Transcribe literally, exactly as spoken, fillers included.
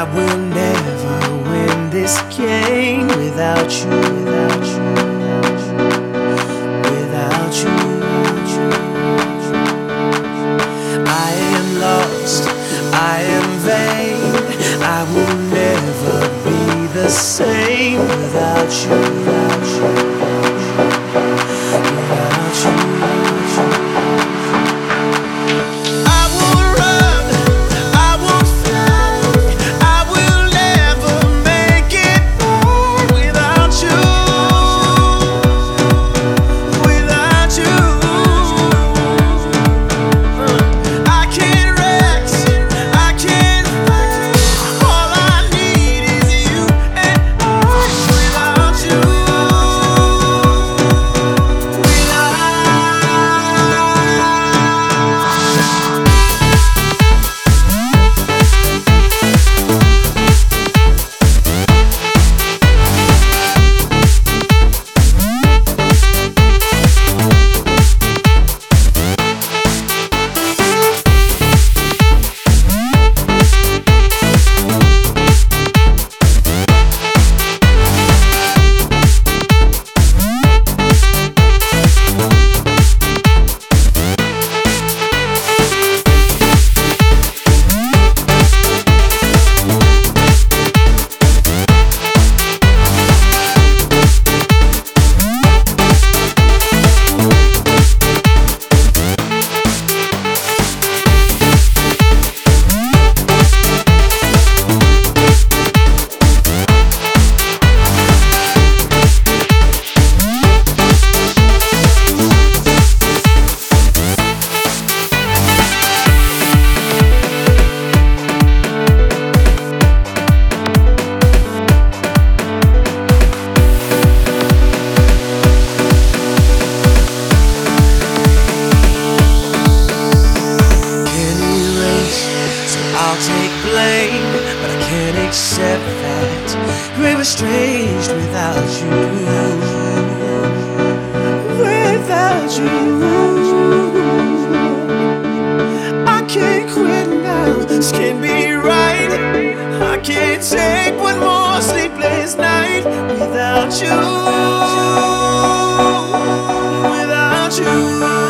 I will never win this game without you, without you, without you, without you. I am lost, I am vain. I will never be the same without you, without you, without you. I'll take blame, but I can't accept that we're estranged without you, without you. I can't quit now, this can't be right. I can't take one more sleepless night without you, without you.